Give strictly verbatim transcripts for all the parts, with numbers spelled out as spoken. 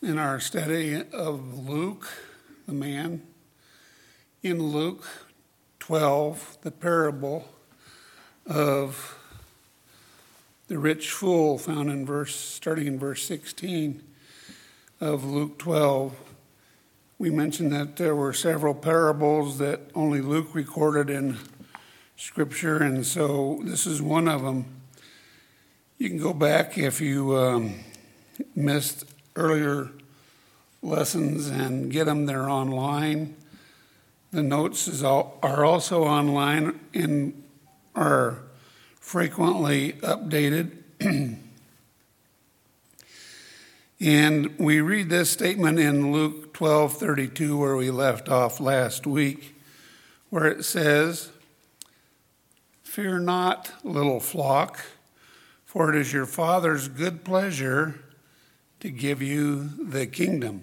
in our study of Luke, the man, in Luke twelve, the parable of the rich fool found in verse, starting in verse sixteen of Luke twelve. We mentioned that there were several parables that only Luke recorded in Scripture, and so this is one of them. You can go back if you um, missed earlier lessons and get them there online. The notes is all, are also online and are frequently updated. And we read this statement in Luke twelve thirty-two, where we left off last week, where it says, "Fear not, little flock, for it is your Father's good pleasure to give you the kingdom."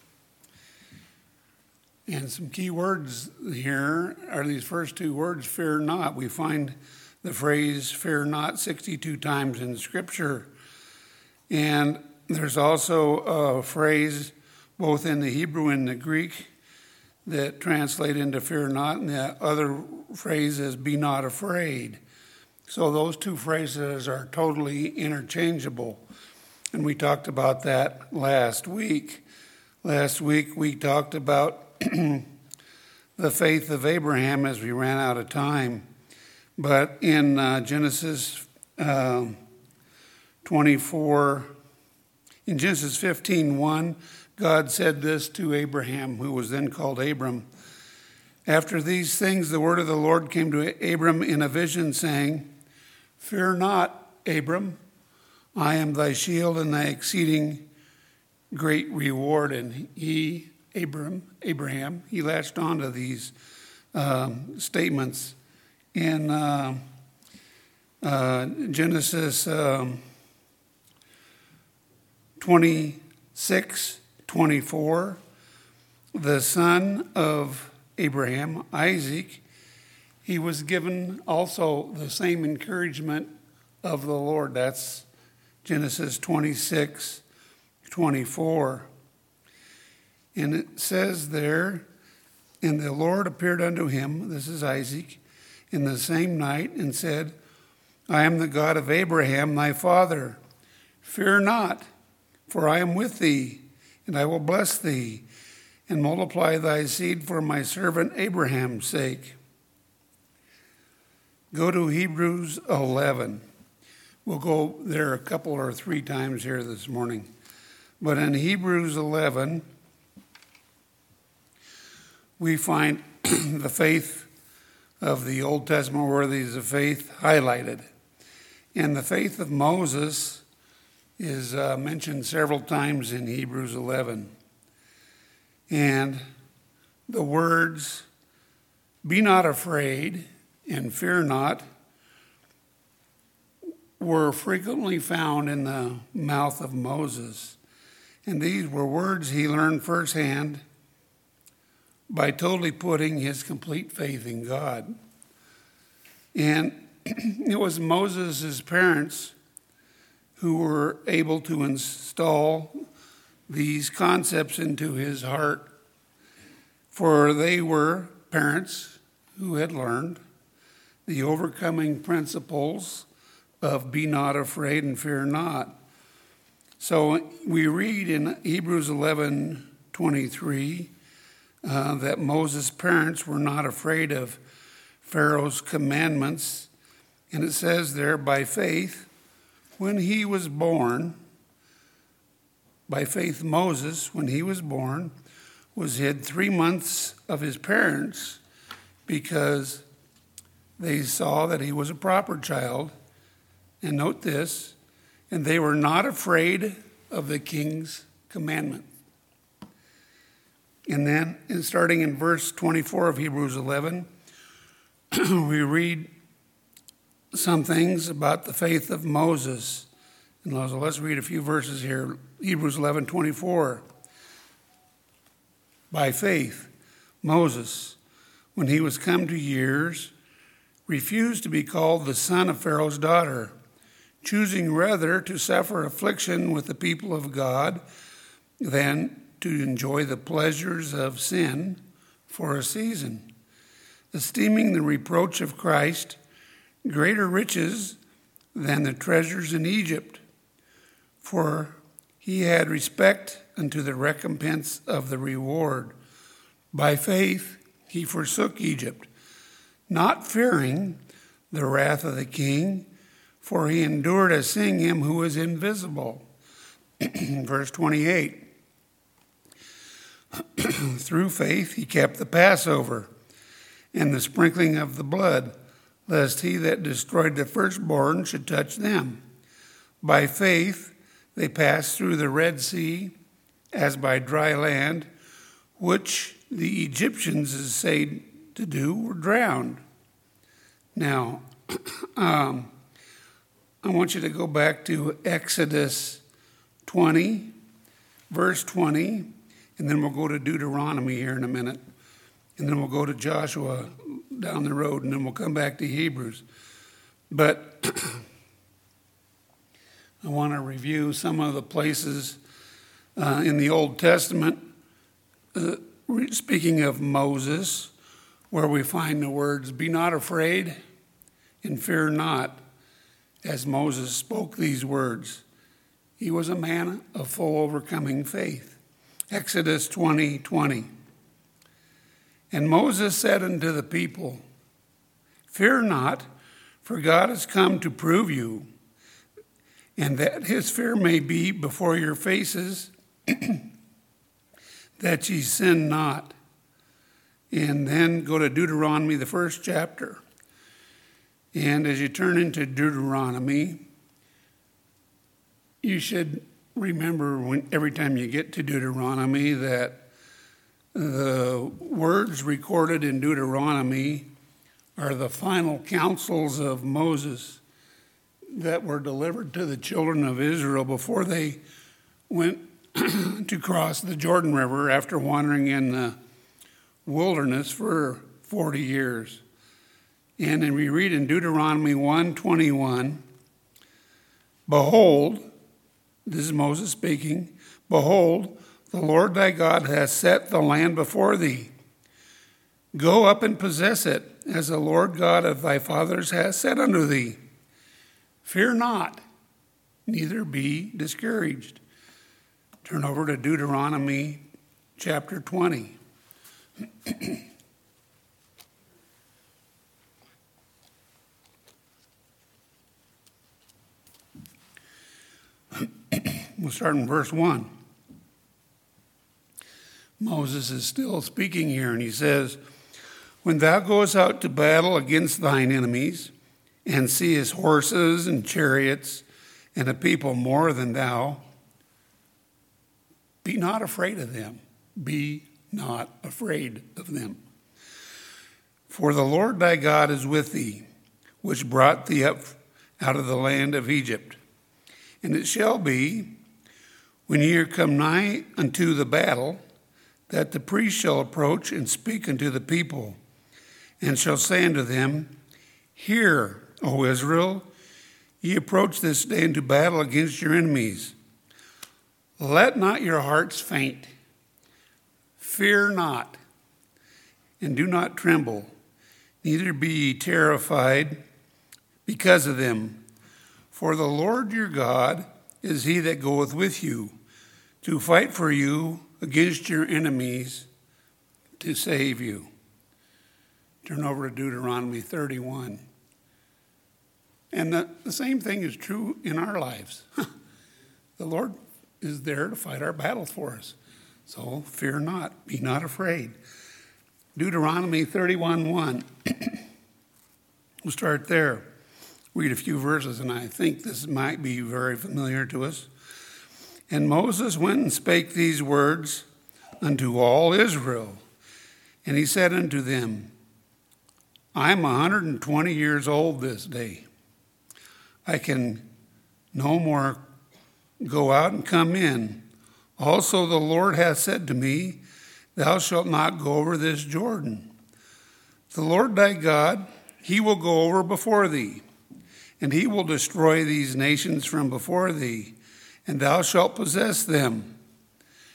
And some key words here are these first two words, fear not. We find the phrase fear not sixty-two times in Scripture. And there's also a phrase both in the Hebrew and the Greek that translate into fear not, and the other phrase is be not afraid. So those two phrases are totally interchangeable. And we talked about that last week. Last week we talked about the faith of Abraham as we ran out of time. But in uh, Genesis uh, twenty-four, in Genesis fifteen one, God said this to Abraham, who was then called Abram. "After these things, the word of the Lord came to Abram in a vision, saying, Fear not, Abram, I am thy shield and thy exceeding great reward." And he, Abram, Abraham, he latched onto these um, statements in uh, uh, Genesis um, twenty-six twenty-four. The son of Abraham, Isaac, he was given also the same encouragement of the Lord. That's Genesis twenty-six twenty-four. And it says there, "And the Lord appeared unto him," this is Isaac, "in the same night, and said, I am the God of Abraham thy father. Fear not, for I am with thee, and I will bless thee, and multiply thy seed for my servant Abraham's sake." Go to Hebrews eleven. We'll go there a couple or three times here this morning. But in Hebrews eleven, we find the faith of the Old Testament worthies of faith highlighted. And the faith of Moses is uh, mentioned several times in Hebrews eleven. And the words, "Be not afraid," and "fear not," were frequently found in the mouth of Moses. And these were words he learned firsthand by totally putting his complete faith in God. And it was Moses' parents who were able to install these concepts into his heart, for they were parents who had learned the overcoming principles of be not afraid and fear not. So we read in Hebrews eleven twenty-three uh, that Moses' parents were not afraid of Pharaoh's commandments. And it says there, by faith, when he was born, by faith Moses, when he was born, was hid three months of his parents because they saw that he was a proper child. And note this, and they were not afraid of the king's commandment. And then, in starting in verse twenty-four of Hebrews eleven, we read some things about the faith of Moses. And so let's read a few verses here. Hebrews eleven twenty-four. By faith, Moses, when he was come to years, refused to be called the son of Pharaoh's daughter, choosing rather to suffer affliction with the people of God than to enjoy the pleasures of sin for a season, esteeming the reproach of Christ greater riches than the treasures in Egypt, for he had respect unto the recompense of the reward. By faith he forsook Egypt, not fearing the wrath of the king, for he endured as seeing him who is invisible. Verse twenty-eight. Through faith he kept the Passover and the sprinkling of the blood, lest he that destroyed the firstborn should touch them. By faith they passed through the Red Sea as by dry land, which the Egyptians essayed to do were drowned. Now, um, I want you to go back to Exodus twenty, verse twenty, and then we'll go to Deuteronomy here in a minute, and then we'll go to Joshua down the road, and then we'll come back to Hebrews. But I want to review some of the places uh, in the Old Testament, uh, speaking of Moses, where we find the words, "Be not afraid and fear not," as Moses spoke these words. He was a man of full overcoming faith. Exodus twenty twenty. And Moses said unto the people, "Fear not, for God is come to prove you, and that his fear may be before your faces, that ye sin not." And then go to Deuteronomy, the first chapter. And as you turn into Deuteronomy, you should remember when every time you get to Deuteronomy that the words recorded in Deuteronomy are the final counsels of Moses that were delivered to the children of Israel before they went to cross the Jordan River after wandering in the wilderness for forty years. And then we read in Deuteronomy one twenty-one, "Behold," this is Moses speaking, "behold, the Lord thy God hath set the land before thee. Go up and possess it, as the Lord God of thy fathers hath said unto thee. Fear not, neither be discouraged." Turn over to Deuteronomy chapter twenty. We'll start in verse one. Moses is still speaking here, and he says, "When thou goest out to battle against thine enemies, and seest horses and chariots, and a people more than thou, be not afraid of them." Be not afraid of them. "For the Lord thy God is with thee, which brought thee up out of the land of Egypt. And it shall be, when ye are come nigh unto the battle, that the priest shall approach and speak unto the people, and shall say unto them, Hear, O Israel, ye approach this day into battle against your enemies. Let not your hearts faint. Fear not, and do not tremble, neither be ye terrified because of them. For the Lord your God is he that goeth with you, to fight for you against your enemies, to save you." Turn over to Deuteronomy thirty-one. And the, the same thing is true in our lives. The Lord is there to fight our battles for us. So fear not, be not afraid. Deuteronomy thirty-one one. We'll start there. Read a few verses, and I think this might be very familiar to us. "And Moses went and spake these words unto all Israel. And he said unto them, I am a hundred and twenty years old this day. I can no more go out and come in. Also the Lord hath said to me, Thou shalt not go over this Jordan. The Lord thy God, he will go over before thee, and he will destroy these nations from before thee, and thou shalt possess them.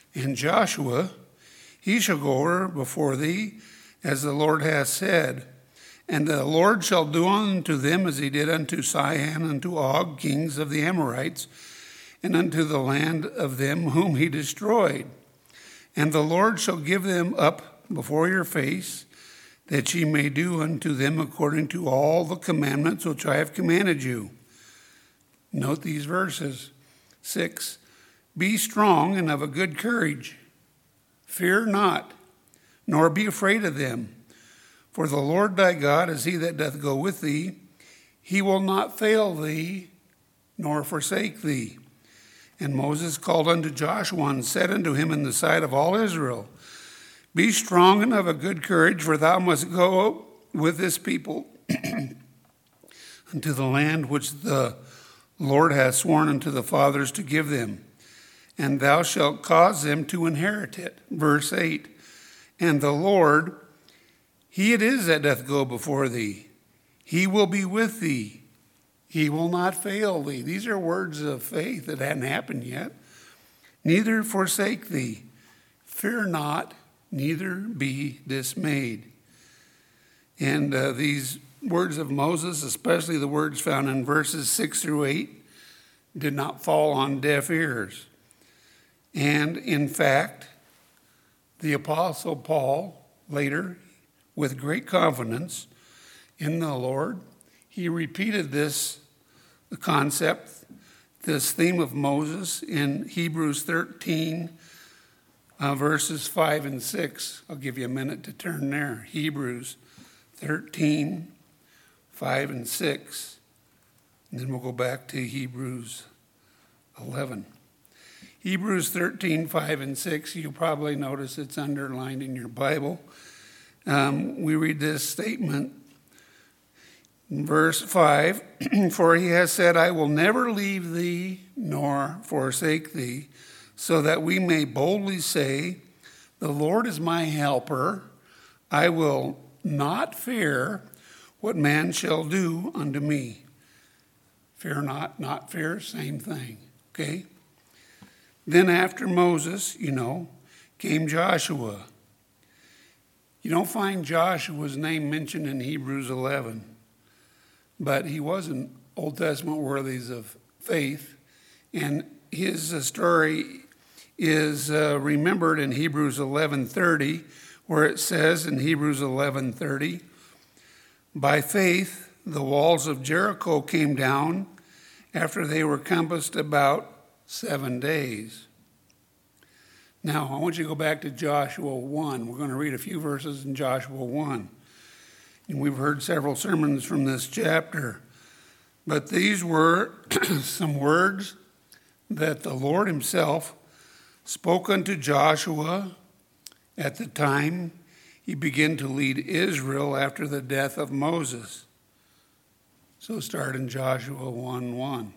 And Joshua, he shall go over before thee, as the Lord hath said. And the Lord shall do unto them as he did unto Sihon, unto Og, kings of the Amorites, and unto the land of them whom he destroyed. And the Lord shall give them up before your face, that ye may do unto them according to all the commandments which I have commanded you. Note these verses. Six, be strong and of a good courage. Fear not, nor be afraid of them. For the Lord thy God is he that doth go with thee. He will not fail thee, nor forsake thee. And Moses called unto Joshua and said unto him in the sight of all Israel, be strong and of a good courage, for thou must go with this people unto the land which the Lord hath sworn unto the fathers to give them. And thou shalt cause them to inherit it. Verse eight, and the Lord, he it is that doth go before thee. He will be with thee. He will not fail thee. These are words of faith that hadn't happened yet. Neither forsake thee. Fear not, neither be dismayed. And uh, these words of Moses, especially the words found in verses six through eight, did not fall on deaf ears. And in fact, the Apostle Paul, later, with great confidence in the Lord, he repeated this concept, this theme of Moses in Hebrews thirteen, uh, verses five and six. I'll give you a minute to turn there. Hebrews thirteen, five and six. And then we'll go back to Hebrews eleven. Hebrews thirteen, five and six, you'll probably notice it's underlined in your Bible. Um, we read this statement in verse five, for he has said, I will never leave thee nor forsake thee, so that we may boldly say, the Lord is my helper. I will not fear what man shall do unto me. Fear not, not fear, same thing, okay? Then after Moses, you know, came Joshua. You don't find Joshua's name mentioned in Hebrews eleven, but he was an Old Testament worthies of faith, and his uh, story is uh, remembered in Hebrews eleven thirty, where it says in Hebrews eleven thirty, by faith the walls of Jericho came down after they were compassed about seven days. Now, I want you to go back to Joshua one. We're going to read a few verses in Joshua one. And we've heard several sermons from this chapter. But these were some words that the Lord himself spoke unto Joshua at the time he began to lead Israel after the death of Moses. So start in Joshua one one.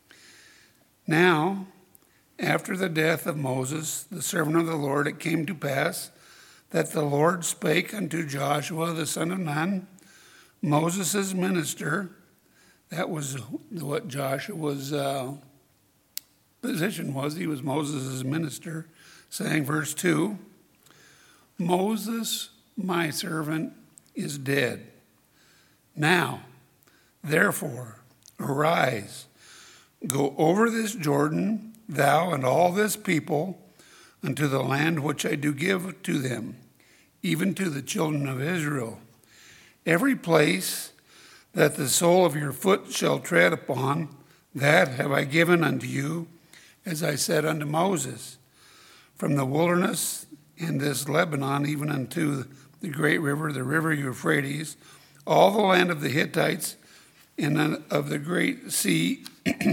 Now, after the death of Moses, the servant of the Lord, it came to pass that the Lord spake unto Joshua the son of Nun, Moses' minister. That was what Joshua's uh, position was. He was Moses' minister, saying, verse two, Moses, my servant, is dead. Now, therefore, arise, go over this Jordan, thou and all this people, unto the land which I do give to them, even to the children of Israel. Every place that the sole of your foot shall tread upon, that have I given unto you, as I said unto Moses, from the wilderness and this Lebanon, even unto the great river, the river Euphrates, all the land of the Hittites, and of the great sea,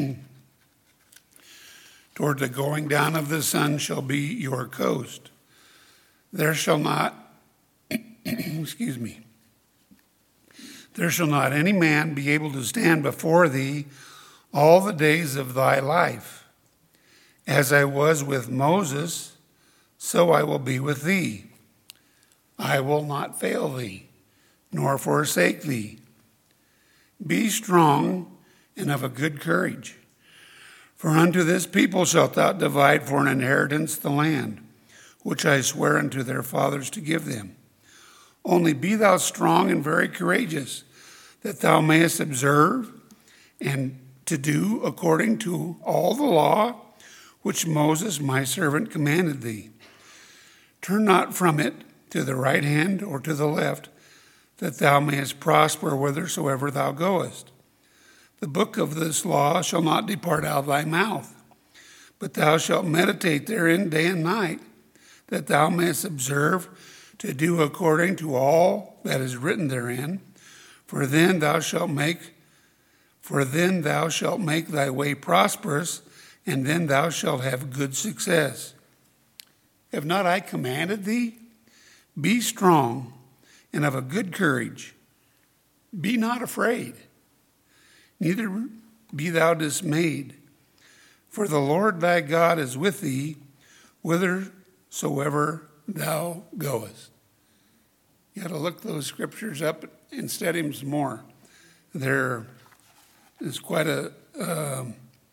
toward the going down of the sun shall be your coast. There shall not, excuse me, there shall not any man be able to stand before thee all the days of thy life. As I was with Moses, so I will be with thee. I will not fail thee, nor forsake thee. Be strong and of a good courage. For unto this people shalt thou divide for an inheritance the land, which I swear unto their fathers to give them. Only be thou strong and very courageous, that thou mayest observe and to do according to all the law which Moses my servant commanded thee. Turn not from it to the right hand or to the left, that thou mayest prosper whithersoever thou goest. The book of this law shall not depart out of thy mouth, but thou shalt meditate therein day and night, that thou mayest observe to do according to all that is written therein. For then thou shalt make, for then thou shalt make thy way prosperous, and then thou shalt have good success. Have not I commanded thee? Be strong and of a good courage. Be not afraid, neither be thou dismayed. For the Lord thy God is with thee, whithersoever thou goest. You got to look those scriptures up and study them some more. There is quite a um,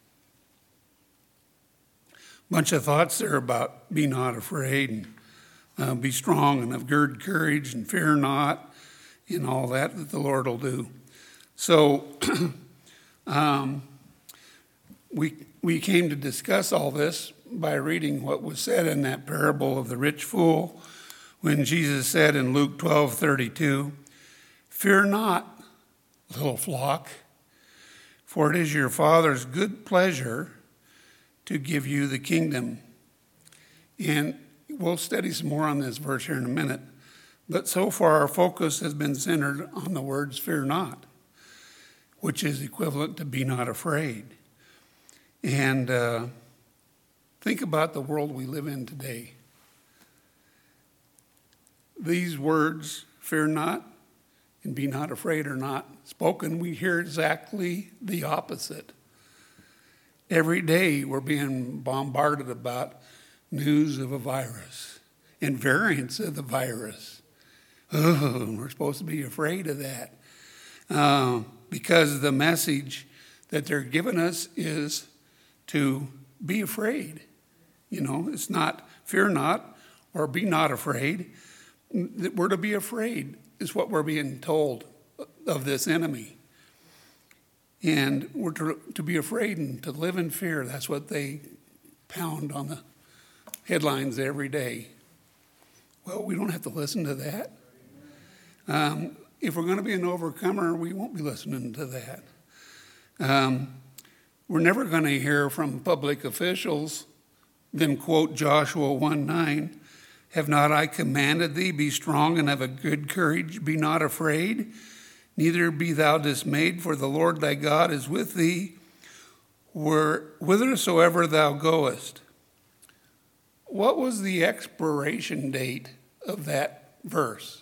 bunch of thoughts there about be not afraid, and uh, be strong and of good courage, and fear not, and all that that the Lord will do. So um, we we came to discuss all this by reading what was said in that parable of the rich fool, when Jesus said in Luke twelve thirty-two, "Fear not, little flock, for it is your Father's good pleasure to give you the kingdom." And we'll study some more on this verse here in a minute. But so far our focus has been centered on the words "fear not," which is equivalent to "be not afraid." And uh, think about the world we live in today. These words, "fear not" and "be not afraid," are not spoken. We hear exactly the opposite. Every day we're being bombarded about news of a virus and variants of the virus. Oh, we're supposed to be afraid of that. Uh, because the message that they're giving us is to be afraid. You know, it's not "fear not" or "be not afraid." We're to be afraid is what we're being told of this enemy. And we're to, to be afraid and to live in fear. That's what they pound on the headlines every day. Well, we don't have to listen to that. Um, if we're going to be an overcomer, we won't be listening to that. Um, we're never going to hear from public officials them quote Joshua one nine, "Have not I commanded thee, be strong and have a good courage, be not afraid, neither be thou dismayed, for the Lord thy God is with thee, where, whithersoever thou goest." What was the expiration date of that verse?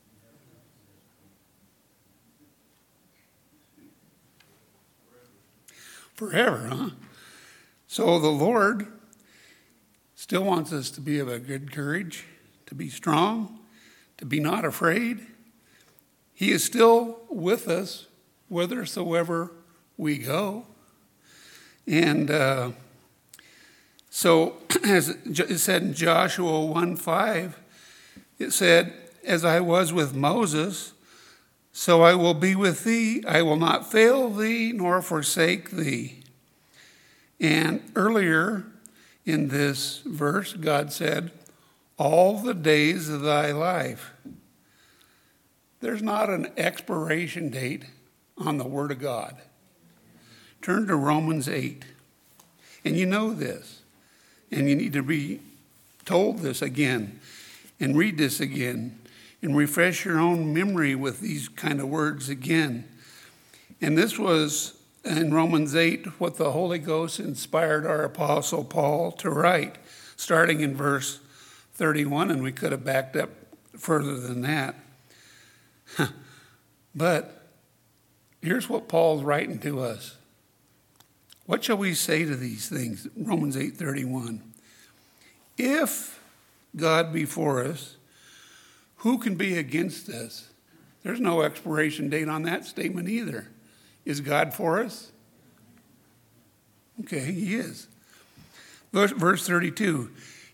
Forever, huh? So the Lord still wants us to be of a good courage, to be strong, to be not afraid. He is still with us whithersoever we go. And uh, so, as it said in Joshua one five, it said, "As I was with Moses, so I will be with thee. I will not fail thee nor forsake thee." And earlier in this verse, God said, "all the days of thy life." There's not an expiration date on the Word of God. Turn to Romans eight. And you know this. And you need to be told this again and read this again and refresh your own memory with these kind of words again. And this was in Romans eight what the Holy Ghost inspired our Apostle Paul to write, starting in verse thirty-one, and we could have backed up further than that. But here's what Paul's writing to us. What shall we say to these things? Romans eight thirty-one. If God be for us, who can be against us? There's no expiration date on that statement either. Is God for us? Okay, he is. Verse, verse thirty-two.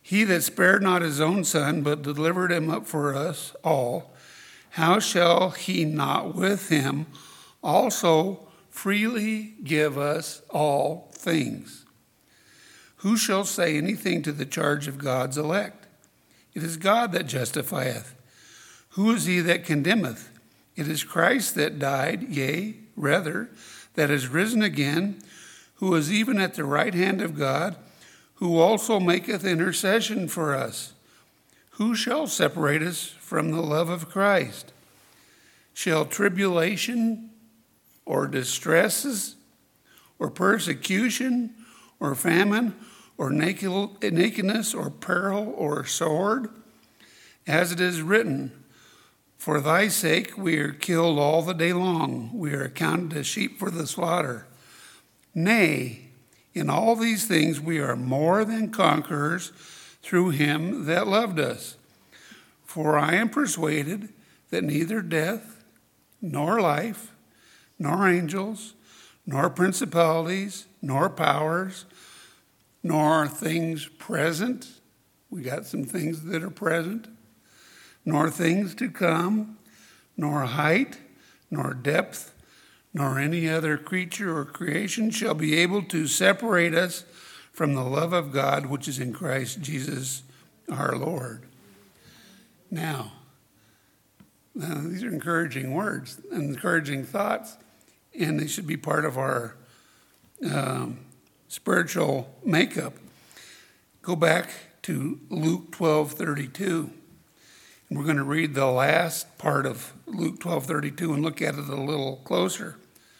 He that spared not his own son, but delivered him up for us all, how shall he not with him also freely give us all things? Who shall say anything to the charge of God's elect? It is God that justifieth. Who is he that condemneth? It is Christ that died, yea, rather, that is risen again, who is even at the right hand of God, who also maketh intercession for us. Who shall separate us from the love of Christ? Shall tribulation, or distresses, or persecution, or famine, or nakedness, or peril, or sword? As it is written, for thy sake we are killed all the day long. We are accounted as sheep for the slaughter. Nay, in all these things we are more than conquerors through him that loved us. For I am persuaded that neither death, nor life, nor angels, nor principalities, nor powers, nor things present. We got some things that are present. Nor things to come, nor height, nor depth, nor any other creature or creation shall be able to separate us from the love of God which is in Christ Jesus our Lord. Now, now these are encouraging words, encouraging thoughts, and they should be part of our um, spiritual makeup. Go back to Luke twelve thirty-two. And we're going to read the last part of Luke twelve thirty-two and look at it a little closer.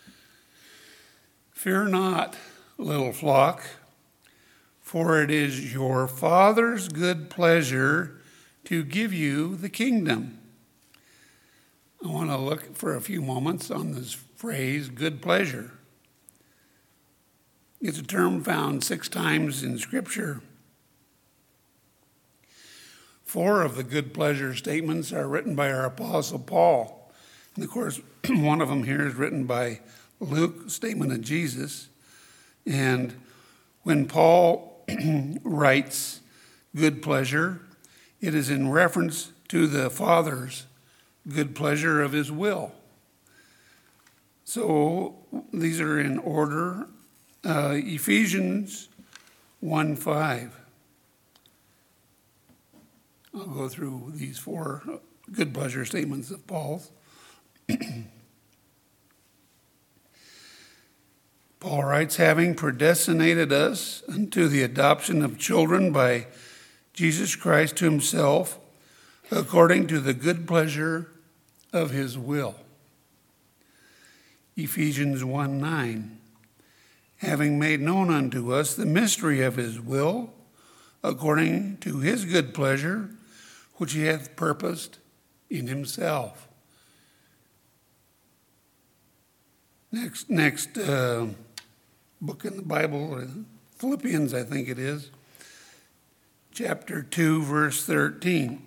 Fear not, little flock, for it is your Father's good pleasure to give you the kingdom. I want to look for a few moments on this phrase, good pleasure. It's a term found six times in Scripture. Four of the good pleasure statements are written by our Apostle Paul. And of course, one of them here is written by Luke, statement of Jesus. And when Paul writes good pleasure, it is in reference to the Father's good pleasure of his will. So these are in order. Uh, Ephesians one five. I'll go through these four good pleasure statements of Paul's. Paul writes, having predestinated us unto the adoption of children by Jesus Christ to himself, according to the good pleasure of his will. Ephesians one nine, having made known unto us the mystery of his will, according to his good pleasure, which he hath purposed in himself. Next, next uh, book in the Bible, Philippians, I think it is, chapter two, verse thirteen.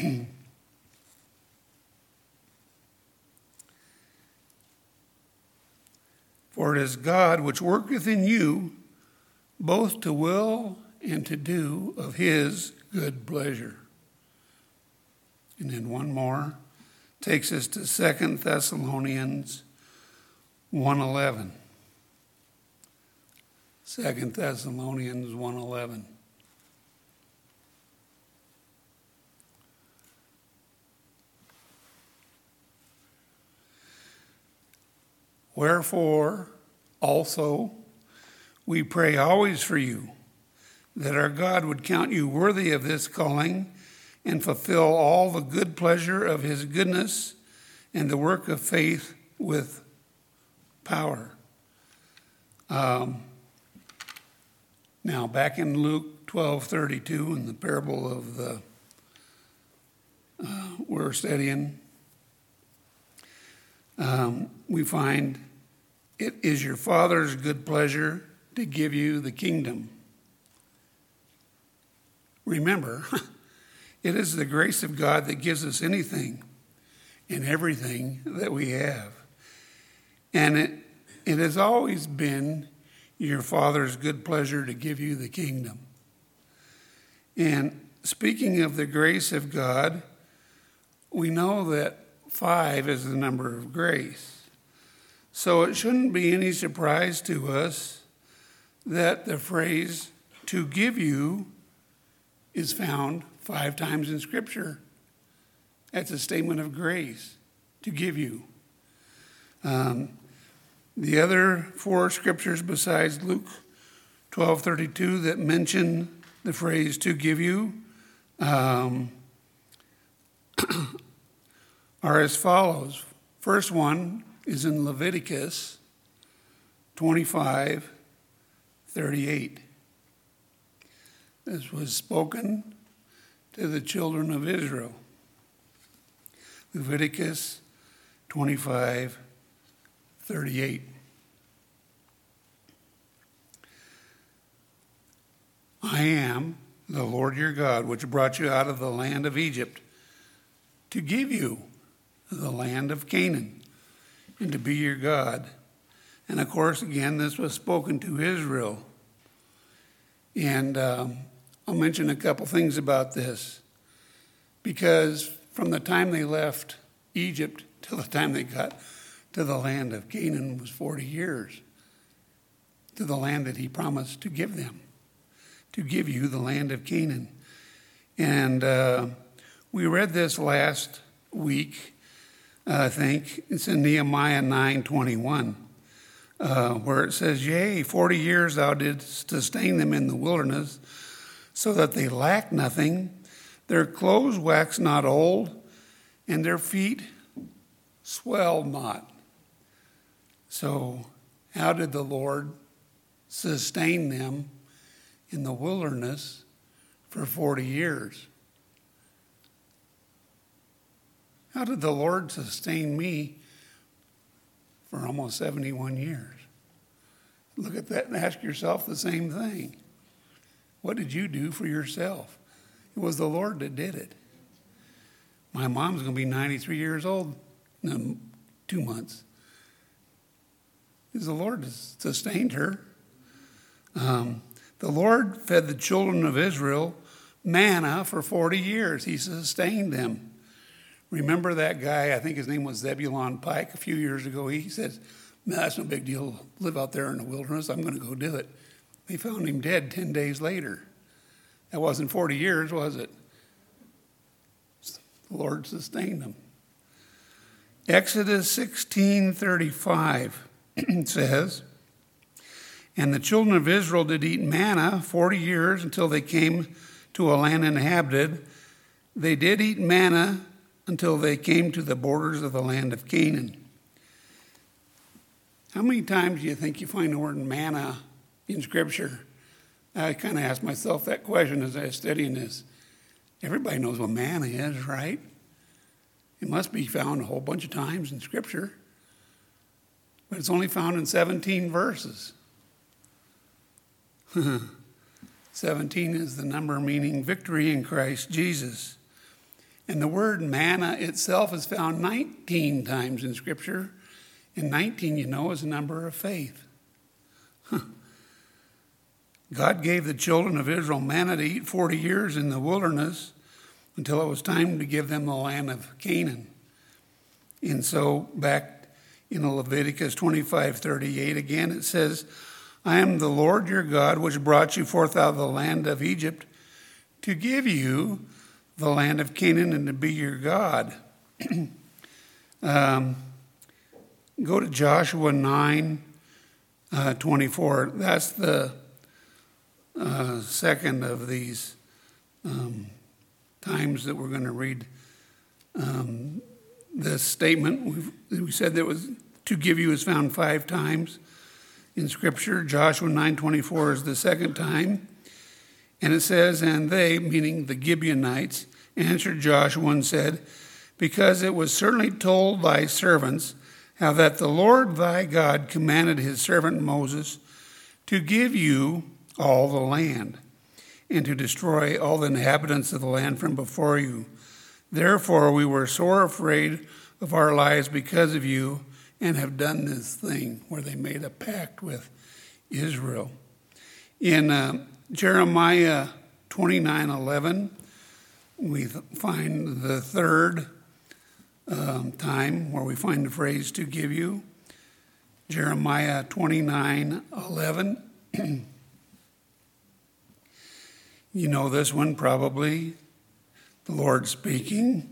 For it is God which worketh in you both to will and to do of his good pleasure. And then one more takes us to Second Thessalonians one eleven. Second Thessalonians one eleven. Wherefore also we pray always for you, that our God would count you worthy of this calling and fulfill all the good pleasure of his goodness and the work of faith with power. Um, now, back in Luke twelve thirty-two, in the parable of the, uh, we're studying, um, we find it is your Father's good pleasure to give you the kingdom. Remember, it is the grace of God that gives us anything and everything that we have. And it, it has always been your Father's good pleasure to give you the kingdom. And speaking of the grace of God, we know that five is the number of grace. So it shouldn't be any surprise to us that the phrase "to give you" is found five times in Scripture. That's a statement of grace, to give you. Um, the other four scriptures besides Luke twelve thirty-two that mention the phrase "to give you" um, are as follows. First one is in Leviticus twenty-five thirty-eight. This was spoken to the children of Israel. Leviticus twenty-five thirty-eight. I am the Lord your God, which brought you out of the land of Egypt, to give you the land of Canaan, and to be your God. And of course, again, this was spoken to Israel. And um, I'll mention a couple things about this, because from the time they left Egypt till the time they got to the land of Canaan was forty years, to the land that he promised to give them, to give you the land of Canaan. And uh, we read this last week, uh, I think. It's in Nehemiah nine twenty-one, uh, where it says, "Yea, forty years thou didst sustain them in the wilderness, so that they lacked nothing. Their clothes waxed not old, and their feet swelled not." So how did the Lord sustain them in the wilderness for forty years? How did the Lord sustain me for almost seventy-one years? Look at that and ask yourself the same thing. What did you do for yourself? It was the Lord that did it. My mom's going to be ninety-three years old in two months. It's the Lord that sustained her. Um, the Lord fed the children of Israel manna for forty years. He sustained them. Remember that guy, I think his name was Zebulon Pike, a few years ago. He said, "Man, that's no big deal. Live out there in the wilderness. I'm going to go do it." They found him dead ten days later. That wasn't forty years, was it? The Lord sustained them. Exodus sixteen thirty-five says, "And the children of Israel did eat manna forty years until they came to a land inhabited. They did eat manna until they came to the borders of the land of Canaan." How many times do you think you find the word manna in Scripture? I kind of asked myself that question as I was studying this. Everybody knows what manna is, right? It must be found a whole bunch of times in Scripture. But it's only found in seventeen verses. seventeen is the number meaning victory in Christ Jesus. And the word manna itself is found nineteen times in Scripture. And nineteen, you know, is a number of faith. God gave the children of Israel manna to eat forty years in the wilderness until it was time to give them the land of Canaan. And so back in Leviticus twenty-five thirty-eight, again it says, "I am the Lord your God, which brought you forth out of the land of Egypt, to give you the land of Canaan and to be your God." um, go to Joshua nine twenty-four. That's the uh, second of these um, times that we're going to read um, this statement. We've, we said that was "to give you" is found five times in Scripture. Joshua nine twenty-four is the second time. And it says, "And they," meaning the Gibeonites, "answered Joshua and said, Because it was certainly told thy servants how that the Lord thy God commanded his servant Moses to give you all the land, and to destroy all the inhabitants of the land from before you. Therefore we were sore afraid of our lives because of you, and have done this thing," where they made a pact with Israel. In uh, Jeremiah twenty-nine eleven, we find the third um, time where we find the phrase to give you. Jeremiah twenty-nine eleven. You know this one probably. The Lord speaking.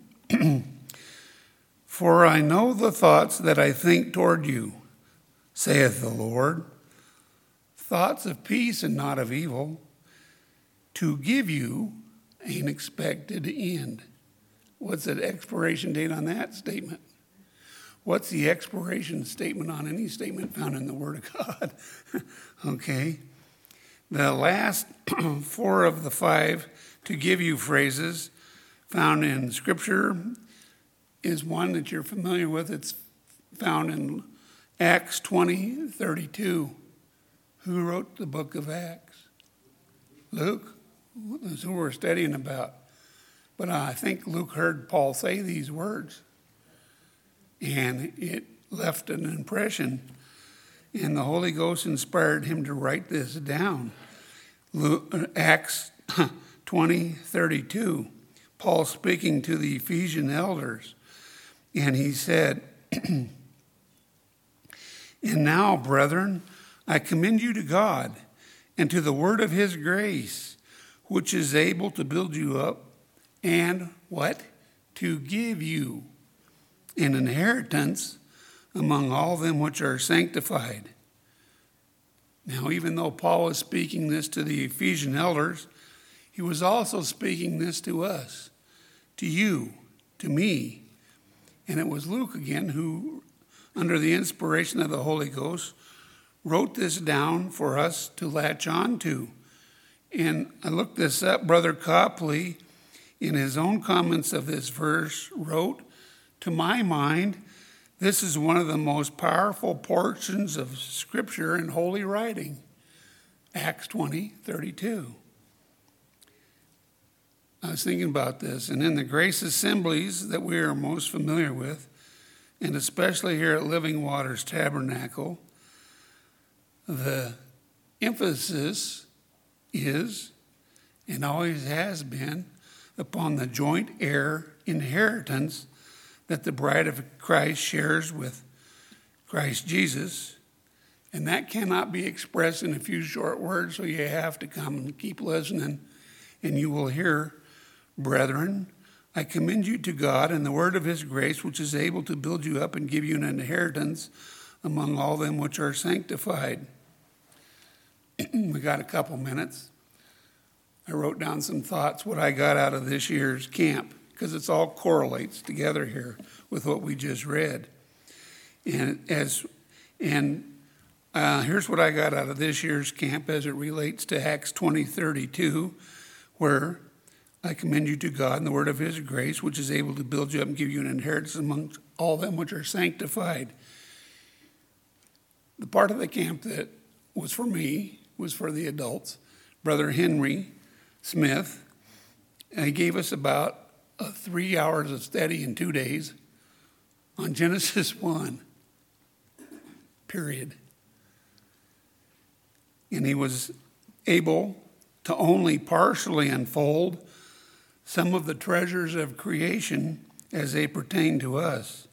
For I know the thoughts that I think toward you, saith the Lord, thoughts of peace and not of evil, to give you an expected end. What's the expiration date on that statement? What's the expiration statement on any statement found in the Word of God? Okay. The last four of the five to give you phrases found in Scripture is one that you're familiar with. It's found in Acts twenty thirty-two. Who wrote the book of Acts? Luke. That's who we're studying about. But I think Luke heard Paul say these words, and it left an impression, and the Holy Ghost inspired him to write this down. Luke, Acts twenty thirty-two, Paul speaking to the Ephesian elders, and he said, and now, brethren, I commend you to God and to the word of his grace, which is able to build you up and what? To give you an inheritance among all them which are sanctified. Now, even though Paul was speaking this to the Ephesian elders, he was also speaking this to us, to you, to me. And it was Luke again who, under the inspiration of the Holy Ghost, wrote this down for us to latch on to. And I looked this up. Brother Copley, in his own comments of this verse, wrote, to my mind, this is one of the most powerful portions of Scripture and holy writing, Acts twenty thirty-two. I was thinking about this, and in the grace assemblies that we are most familiar with, and especially here at Living Waters Tabernacle, the emphasis is, and always has been, upon the joint heir inheritance that the bride of Christ shares with Christ Jesus. And that cannot be expressed in a few short words, so you have to come and keep listening, and you will hear, brethren, I commend you to God and the word of his grace, which is able to build you up and give you an inheritance among all them which are sanctified. We got a couple minutes. I wrote down some thoughts, what I got out of this year's camp, because it's all correlates together here with what we just read. And as and uh, here's what I got out of this year's camp as it relates to Acts twenty thirty-two, where I commend you to God and the word of his grace, which is able to build you up and give you an inheritance amongst all them which are sanctified. The part of the camp that was for me was for the adults. Brother Henry Smith, and he gave us about uh, three hours of study in two days on Genesis one, period. And he was able to only partially unfold some of the treasures of creation as they pertain to us.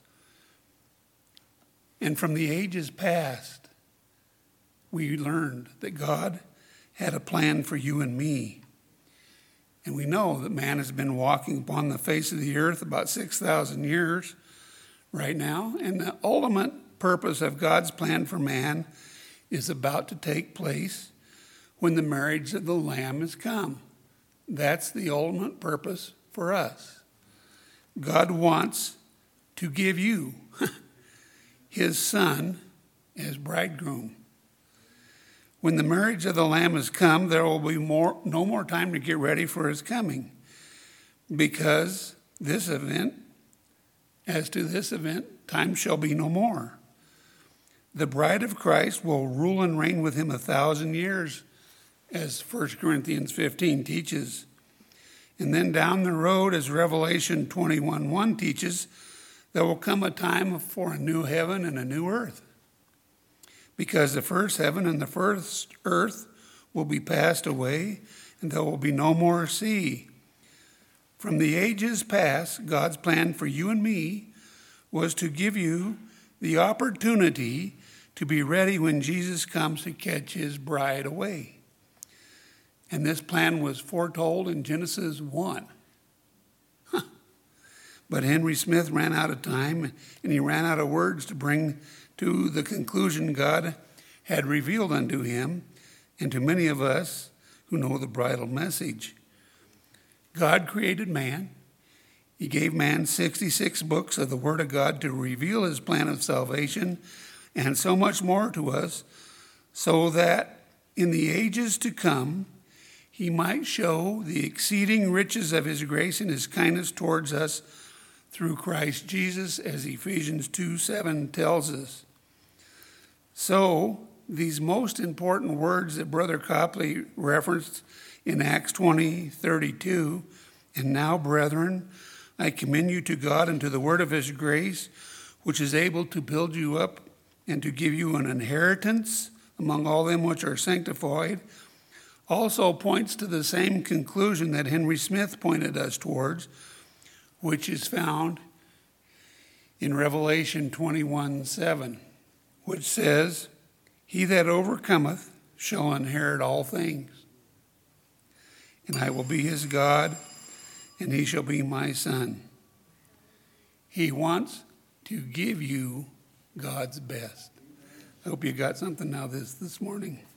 And from the ages past, we learned that God had a plan for you and me. And we know that man has been walking upon the face of the earth about six thousand years right now. And the ultimate purpose of God's plan for man is about to take place when the marriage of the Lamb has come. That's the ultimate purpose for us. God wants to give you his son as bridegroom. When the marriage of the Lamb has come, there will be more, no more time to get ready for his coming, because this event, as to this event, time shall be no more. The bride of Christ will rule and reign with him a thousand years, as First Corinthians fifteen teaches. And then down the road, as Revelation twenty-one one teaches, there will come a time for a new heaven and a new earth. Because the first heaven and the first earth will be passed away, and there will be no more sea. From the ages past, God's plan for you and me was to give you the opportunity to be ready when Jesus comes to catch his bride away. And this plan was foretold in Genesis one. Huh. But Henry Smith ran out of time, and he ran out of words to bring to the conclusion God had revealed unto him and to many of us who know the bridal message. God created man. He gave man sixty-six books of the Word of God to reveal his plan of salvation and so much more to us, so that in the ages to come he might show the exceeding riches of his grace and his kindness towards us through Christ Jesus, as Ephesians two seven tells us. So, these most important words that Brother Copley referenced in Acts twenty thirty-two, and now, brethren, I commend you to God and to the word of his grace, which is able to build you up and to give you an inheritance among all them which are sanctified, also points to the same conclusion that Henry Smith pointed us towards, which is found in Revelation twenty-one seven, which says, he that overcometh shall inherit all things, and I will be his God, and he shall be my son. He wants to give you God's best. I hope you got something out of this this morning.